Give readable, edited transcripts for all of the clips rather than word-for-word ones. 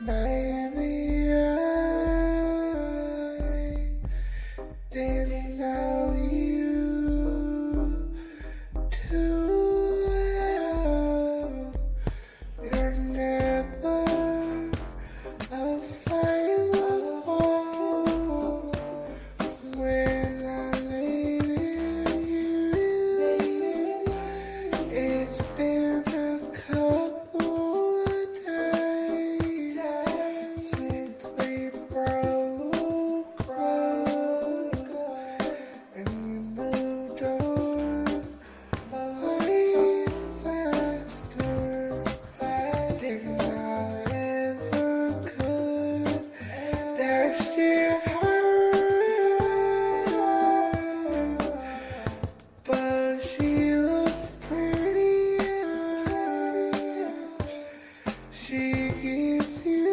Maybe I didn't know you too well. You're never available when I needed you. It's been a couple of days since we broke up, and you moved on way faster than I ever could. That shit hurt, but she looks prettier. She gives you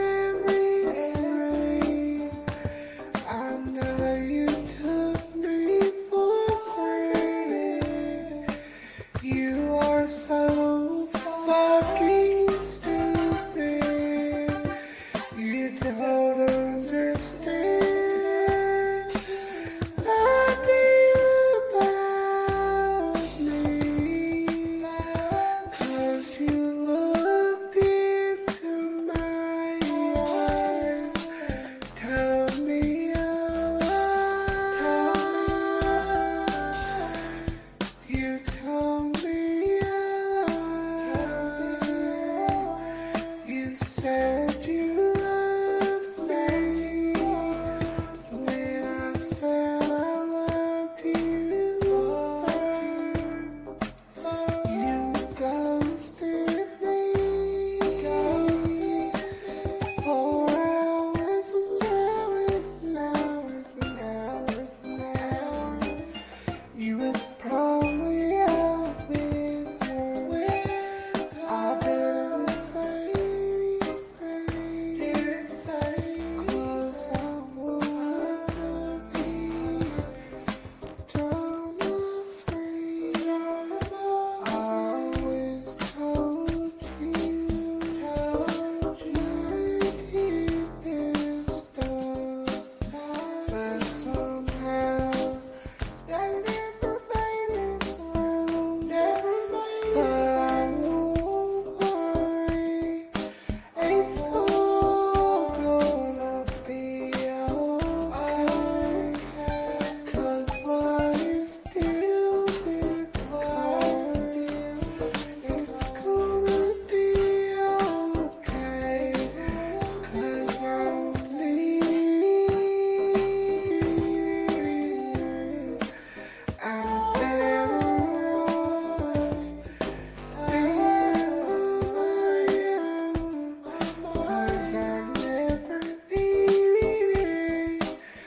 everything. I know you took me for granted. You are so fucking stupid. You don't understand nothing about me, 'cause you looked into my eyes. Tell me a lie. You told me a lie. You said you loved me when I said I loved you first. You ghosted me for hours and hours and hours and hours and hours. You was probably out with her. I didn't say anything, 'cause I wanted to be drama free. I always told you my deepest thoughts, but somehow that never made it through. But I won't worry, it's all gonna be okay, 'cause life deals its cards. It's gonna be okay, 'cause I'm better off being who I am, 'cause I never needed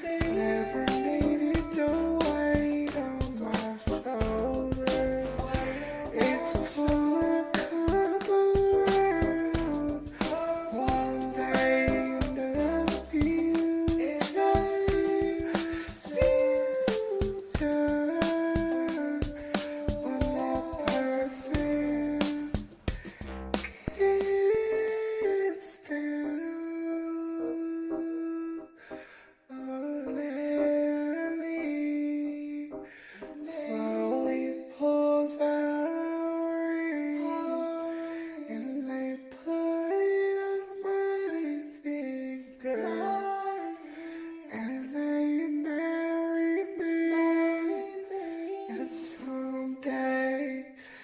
the weight on my shoulders. It's gonna come around one day in the future, when that person gets down on their knees, slowly pulls out a ring, and they put it on my finger, and they marry me, and someday